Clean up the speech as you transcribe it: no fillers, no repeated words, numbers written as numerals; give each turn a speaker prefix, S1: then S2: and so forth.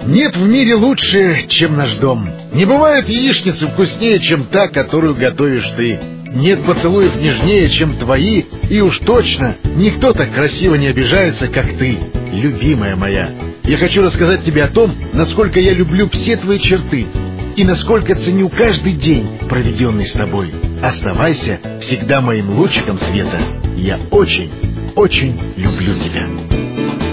S1: Нет в мире лучше, чем наш дом. Не бывает яичницы вкуснее, чем та, которую готовишь ты. Нет поцелуев нежнее, чем твои. И уж точно никто так красиво не обижается, как ты, любимая моя. Я хочу рассказать тебе о том, насколько я люблю все твои черты и насколько ценю каждый день, проведенный с тобой. Оставайся всегда моим лучиком света. Я очень, очень люблю тебя.